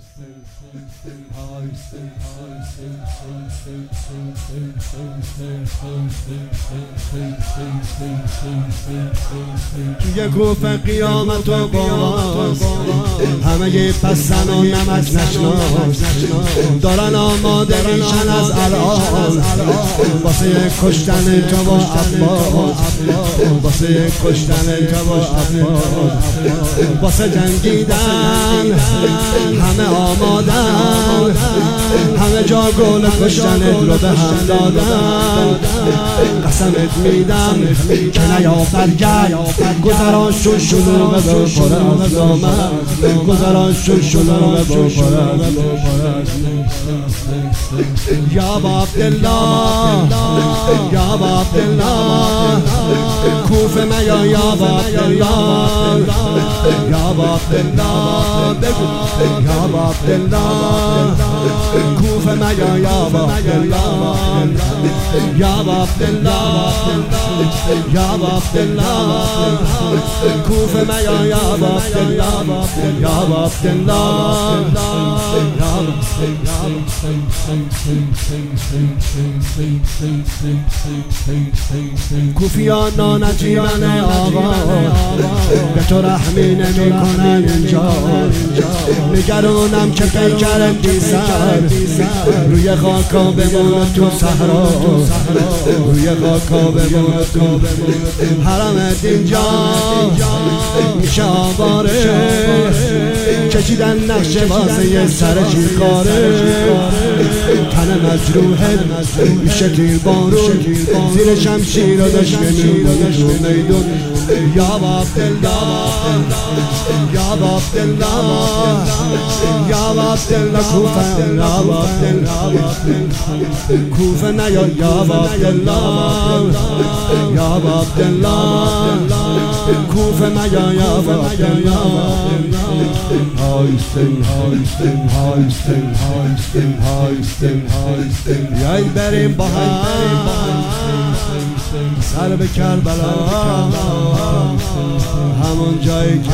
توی کوفه قیامت و باز همه پس زن و نمک نشناس دارن آماده میشن از الان واسه کشتن تو با عباس، واسه کشتن تو با عباس، واسه جنگیدن همه آمادن، همه جا گل کشتن رو به هم دادن. قسمت میدم که نیا برگرد، گذران شو شلوغ به پر از نامد، گذران شو شلوغ به پر از یا عبدالله، یا عبدالله کوفه میا یا عبدالله، یا عبدالله بگو یا عبدالله کوفه میا یا عبدالله، یا عبدالله، یا عبدالله کوفه میا یا عبدالله، یا عبدالله. کوفیان نجیبن آقا به تو رحمی نمی کنن اینجا، نگرانم که پیکرم بیسر روی خاکا بمونه تو صحرا، روی خاکا بمونه تو حرمت اینجا میشه آواره، کشیدن نقشه واسه سر شیرخواره، تن مجروحه میشه تیر بارون، زیر شمشیر و دشمه میمونه تو میدون. یا عبدالله، یا عبدالله، یا عبدالله کوفه، یا عبدالله کوفه نیا یا عبدالله، یا عبدالله کوفه میا یا عبدالله. بیای بریم با هم سر به کربلا، همون جایی که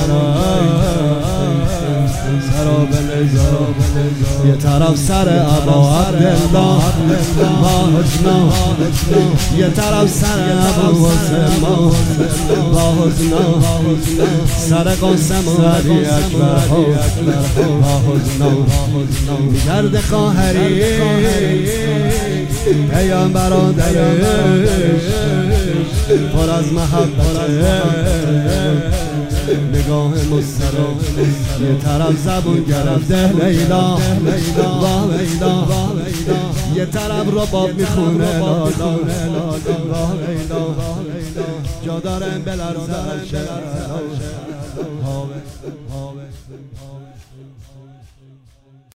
سراب نزار، یه طرف سر ابا عبدالله با حسنا، یه طرف سر ابو حسن با حسنا، سر قاسم و علی اکبر با حسنا. گرد خواهری پیام برادرش پر از محبت، نگاه مسترا، یه طرف زبون گرفته لیلا با لیلا، یه طرف رباب میخونه لالا لیلا، جا دارن بلرزن